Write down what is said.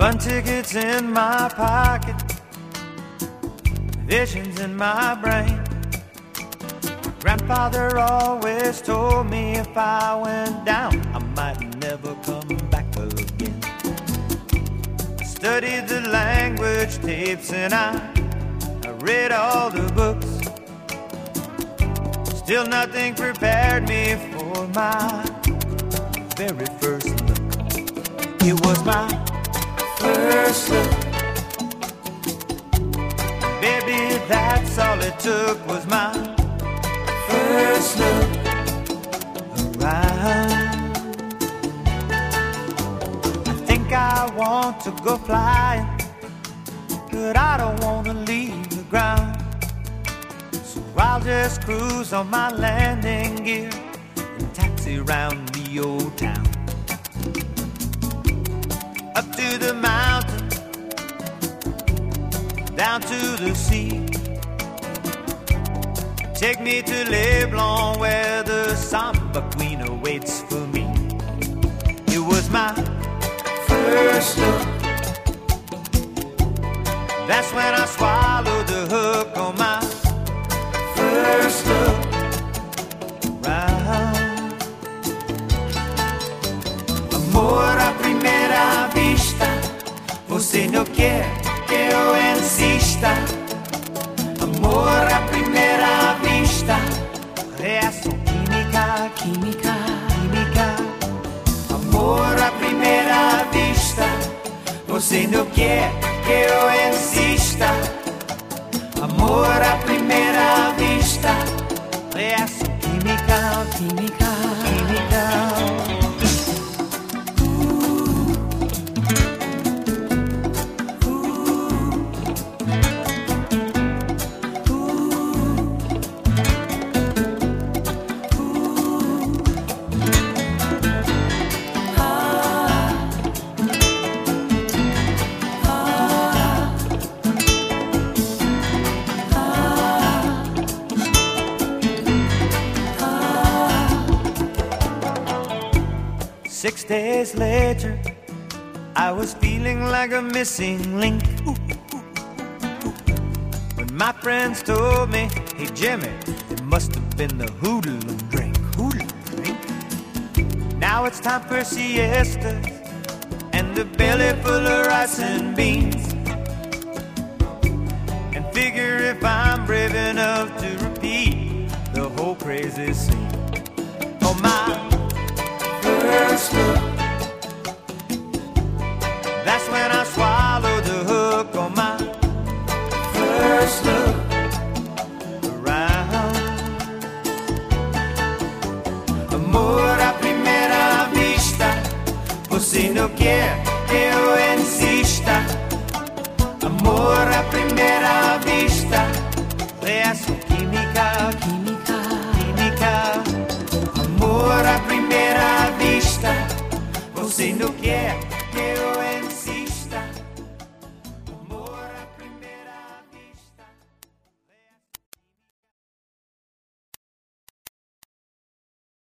Fun tickets in my pocket, visions in my brain. Grandfather always told me if I went down, I might never come back again. I studied the language tapes and I read all the books. Still nothing prepared me for my very first look. It was my first look. Baby, that's all it took was my first look around. I think I want to go flying, but I don't want to leave the ground. So I'll just cruise on my landing gear and taxi round the old town. Up to the mountains, down to the sea. Take me to Leblon where the samba queen awaits for me. It was my first look. That's when I swallowed the hook on my first look round. Amor à primeira vista, você não quer que eu insista. Amor à primeira vista, reação química, química, química. Amor à primeira vista, você não quer que eu insista. Amor à primeira vista, reação química, química, química. Six days later, I was feeling like a missing link. When my friends told me, hey Jimmy, it must have been the hoodlum drink, hoodlum drink. Now it's time for siesta and a belly full of rice and beans. And figure if I'm brave enough to repeat the whole crazy scene. Oh my first look, that's when I swallowed the hook on my first look around. Amor à primeira vista, você não quer que eu insista. Amor à primeira vista, reação química, química, química. Amor à primeira vista, você não